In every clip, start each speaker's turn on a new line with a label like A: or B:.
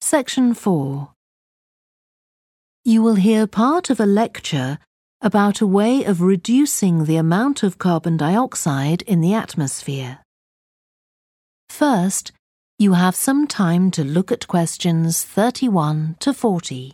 A: Section 4. You will hear part of a lecture about a way of reducing the amount of carbon dioxide in the atmosphere. First, you have some time to look at questions 31 to 40.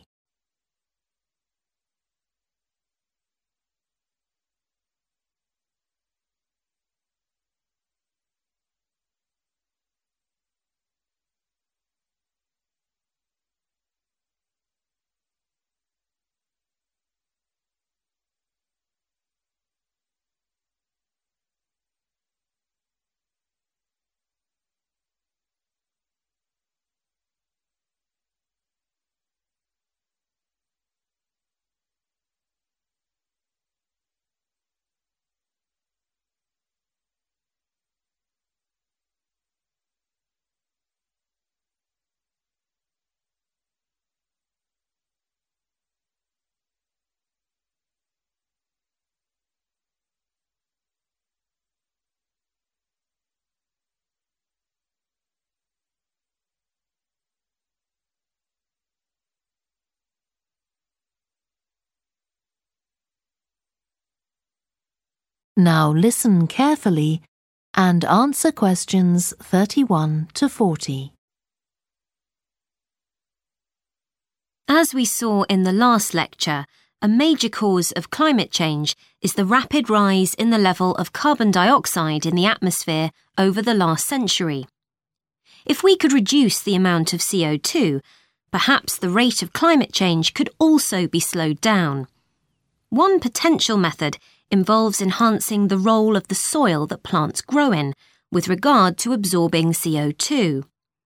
A: Now listen carefully and answer questions 31 to 40.
B: As we saw in the last lecture, a major cause of climate change is the rapid rise in the level of carbon dioxide in the atmosphere over the last century. If we could reduce the amount of CO2, perhaps the rate of climate change could also be slowed down. One potential method involves enhancing the role of the soil that plants grow in with regard to absorbing CO2.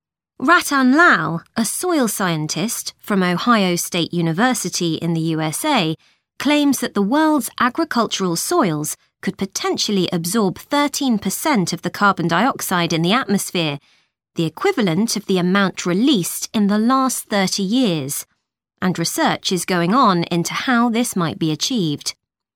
B: Ratan Lal, a soil scientist from Ohio State University in the USA, claims that the world's agricultural soils could potentially absorb 13% of the carbon dioxide in the atmosphere, the equivalent of the amount released in the last 30 years, and research is going on into how this might be achieved.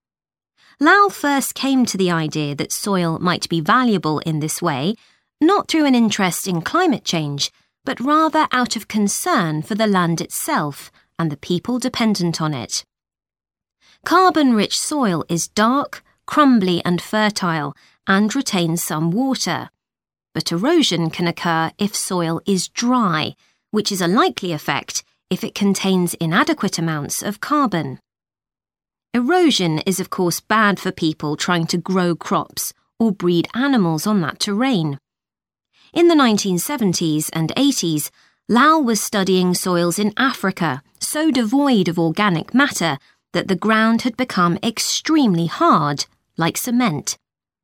B: Lal first came to the idea that soil might be valuable in this way, not through an interest in climate change, but rather out of concern for the land itself and the people dependent on it. Carbon-rich soil is dark, crumbly and fertile and retains some water. But erosion can occur if soil is dry, which is a likely effect if it contains inadequate amounts of carbon. Erosion is of course bad for people trying to grow crops or breed animals on that terrain. In the 1970s and 80s, Lal was studying soils in Africa so devoid of organic matter that the ground had become extremely hard, like cement.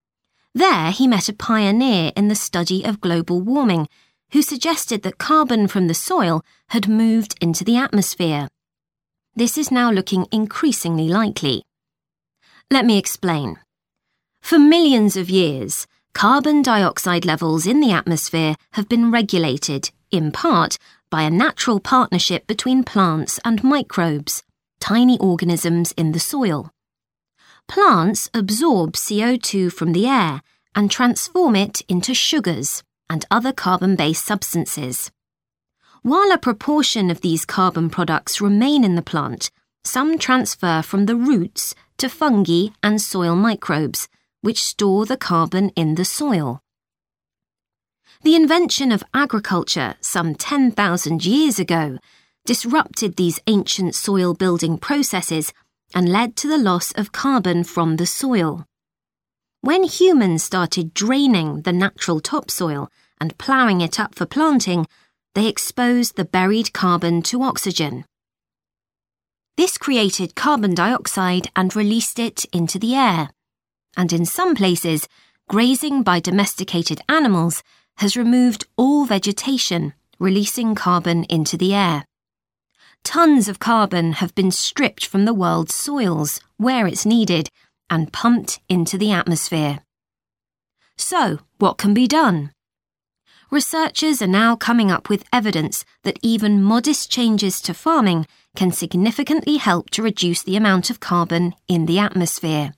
B: There he met a pioneer in the study of global warming who suggested that carbon from the soil had moved into the atmosphere. This is now looking increasingly likely. Let me explain. For millions of years, carbon dioxide levels in the atmosphere have been regulated, in part, by a natural partnership between plants and microbes, tiny organisms in the soil. Plants absorb CO2 from the air and transform it into sugars and other carbon-based substances. While a proportion of these carbon products remain in the plant, some transfer from the roots to fungi and soil microbes, which store the carbon in the soil. The invention of agriculture some 10,000 years ago disrupted these ancient soil-building processes and led to the loss of carbon from the soil. When humans started draining the natural topsoil and ploughing it up for planting, they exposed the buried carbon to oxygen. This created carbon dioxide and released it into the air. And in some places, grazing by domesticated animals has removed all vegetation, releasing carbon into the air. Tons of carbon have been stripped from the world's soils, where it's needed, and pumped into the atmosphere. So, what can be done? Researchers are now coming up with evidence that even modest changes to farming can significantly help to reduce the amount of carbon in the atmosphere.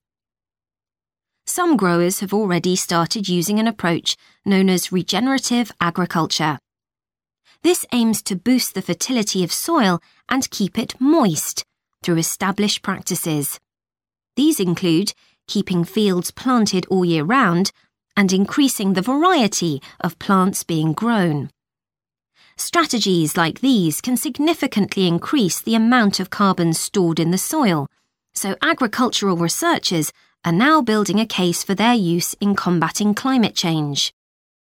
B: Some growers have already started using an approach known as regenerative agriculture. This aims to boost the fertility of soil and keep it moist through established practices. These include keeping fields planted all year round and increasing the variety of plants being grown. Strategies like these can significantly increase the amount of carbon stored in the soil, so agricultural researchers are now building a case for their use in combating climate change.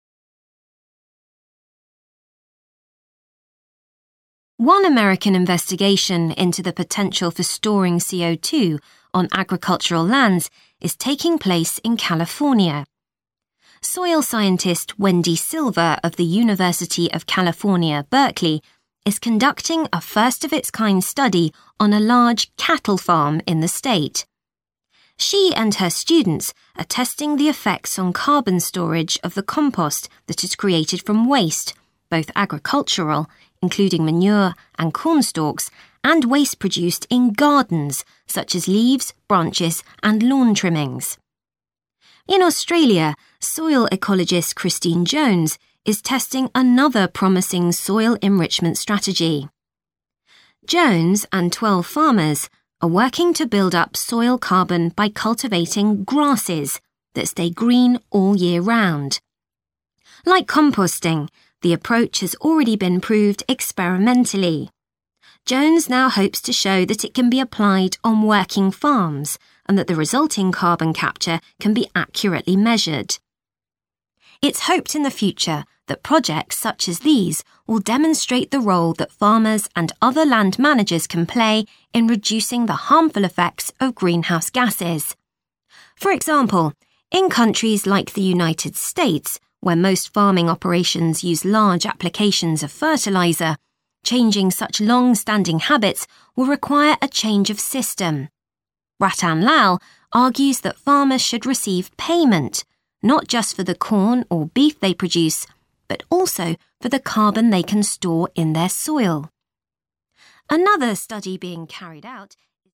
B: One American investigation into the potential for storing CO2 on agricultural lands is taking place in California. Soil scientist Wendy Silver of the University of California, Berkeley, is conducting a first-of-its-kind study on a large cattle farm in the state. She and her students are testing the effects on carbon storage of the compost that is created from waste, both agricultural, including manure and corn stalks, and waste produced in gardens, such as leaves, branches, and lawn trimmings. In Australia, soil ecologist Christine Jones is testing another promising soil enrichment strategy. Jones and 12 farmers are working to build up soil carbon by cultivating grasses that stay green all year round. Like composting, the approach has already been proved experimentally. Jones now hopes to show that it can be applied on working farms and that the resulting carbon capture can be accurately measured. It's hoped in the future that projects such as these will demonstrate the role that farmers and other land managers can play in reducing the harmful effects of greenhouse gases. For example, in countries like the United States, where most farming operations use large applications of fertilizer, changing such long-standing habits will require a change of system. Ratan Lal argues that farmers should receive payment, not just for the corn or beef they produce, but also for the carbon they can store in their soil. Another study being carried out.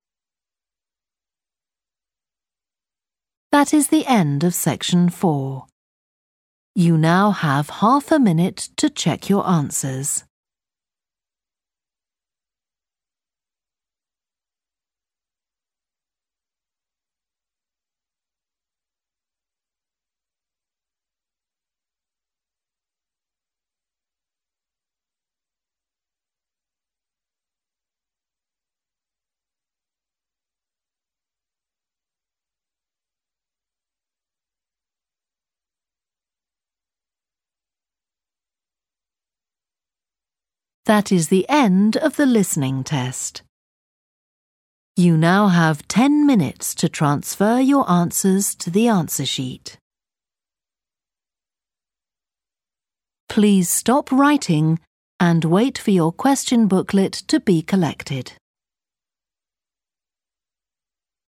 A: That is the end of section 4. You now have half a minute to check your answers. That is the end of the listening test. You now have 10 minutes to transfer your answers to the answer sheet. Please stop writing and wait for your question booklet to be collected.